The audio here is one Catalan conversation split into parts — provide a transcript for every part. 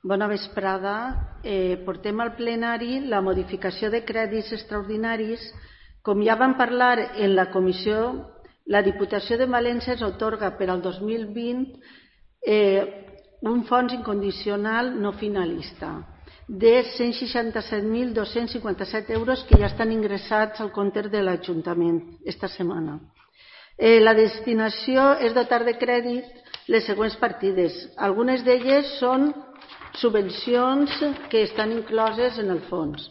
Bona vesprada. Portem al plenari la modificació de crèdits extraordinaris. Com ja vam parlar en la comissió, la Diputació de València es atorga per al 2020 un fons incondicional no finalista de 167.257 euros que ja estan ingressats al compte de l'Ajuntament esta setmana. La destinació és dotar de crèdit les següents partides. Algunes d'elles són subvencions que estan incloses en el fons.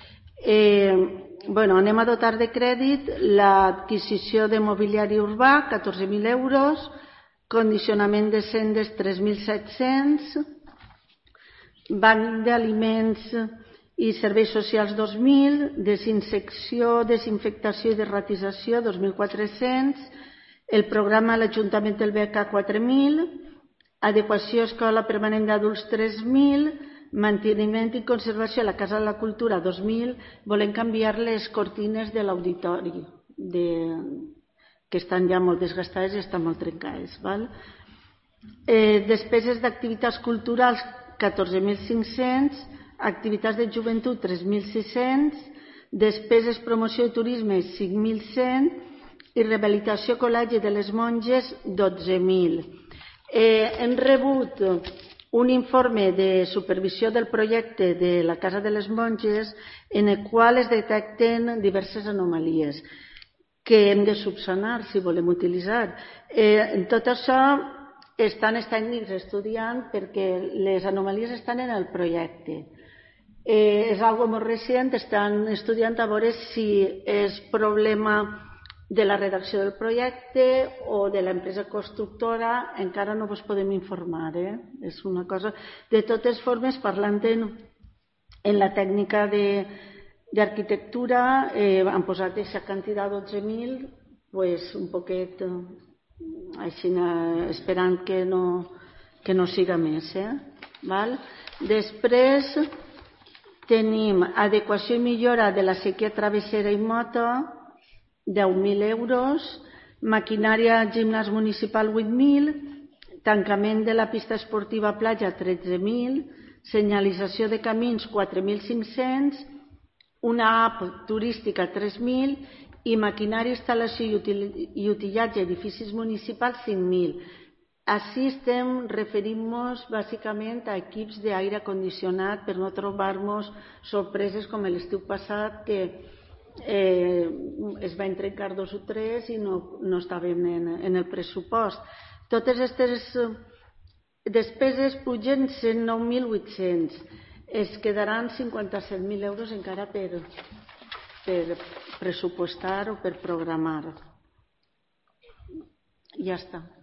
Anem a dotar de crèdit l'adquisició de mobiliari urbà, 14.000 euros, condicionament de sendes, 3.700, banc d'aliments i serveis socials, 2.000, desinsecció, desinfectació i derratització, 2.400, el programa a l'Ajuntament del BK, 4.000, adequació escola permanent d'adults, 3.000, manteniment i conservació a la Casa de la Cultura, 2.000. Volem canviar les cortines de l'auditori, que estan ja molt desgastades i estan molt trencades. Despeses d'activitats culturals, 14.500, activitats de joventut, 3.600, despeses promoció i turisme, 5.100 i rehabilitació col·legi de les monges, 12.000. Hem rebut un informe de supervisió del projecte de la Casa de les Monges en el qual es detecten diverses anomalies que hem de subsanar si volem utilitzar. En tot això estan els tècnics estudiant perquè les anomalies estan en el projecte. És algo molt recent, estan estudiant a veure si és problema de la redacció del projecte o de l'empresa constructora, encara no vos podem informar. És una cosa. De totes formes, parlant en la tècnica d'arquitectura, han posat aquesta quantitat, 12.000, un poquet així, esperant que no siga més. Després tenim adequació i millora de la séquia travessera i moto, 10.000 euros, maquinària gimnàs municipal, 8.000, tancament de la pista esportiva platja, 13.000, senyalització de camins, 4.500, una app turística, 3.000 i maquinària, instal·lació i utillatge edificis municipals, 5.000. Així estem referint-nos bàsicament a equips d'aire condicionat per no trobar-nos sorpreses com l'estiu passat que es van trencar 2 o 3 i no estàvem en el pressupost. Totes aquestes despeses pugen 109.800. Es quedaran 57.000 euros encara per pressupostar o per programar. Ja està.